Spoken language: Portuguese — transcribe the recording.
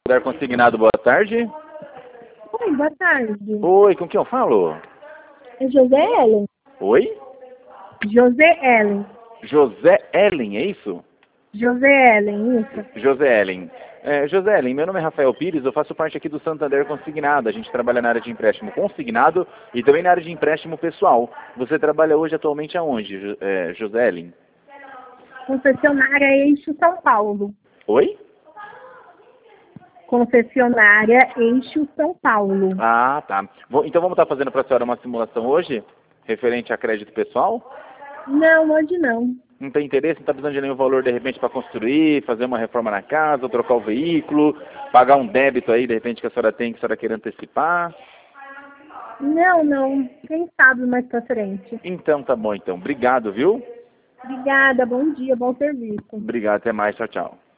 Santander Consignado, boa tarde. Oi, boa tarde. Oi, com quem eu falo? É José Ellen? Oi? José Ellen. José Ellen, é isso? José Ellen, isso. José Ellen. José Ellen, meu nome é Rafael Pires, eu faço parte aqui do Santander Consignado. A gente trabalha na área de empréstimo consignado e também na área de empréstimo pessoal. Você trabalha hoje atualmente aonde, José Ellen? Concessionária Eixo São Paulo. Oi? Concessionária Eixo São Paulo. Ah, tá. Então vamos estar fazendo para a senhora uma simulação hoje, referente a crédito pessoal? Não, hoje não. Não tem interesse, não está precisando de nenhum valor de repente para construir, fazer uma reforma na casa, trocar o veículo, pagar um débito aí de repente que a senhora tem, que a senhora queira antecipar? Não. Quem sabe mais pra frente. Então tá bom então. Obrigado, viu? Obrigada, bom dia, bom serviço. Obrigado, até mais, tchau, tchau.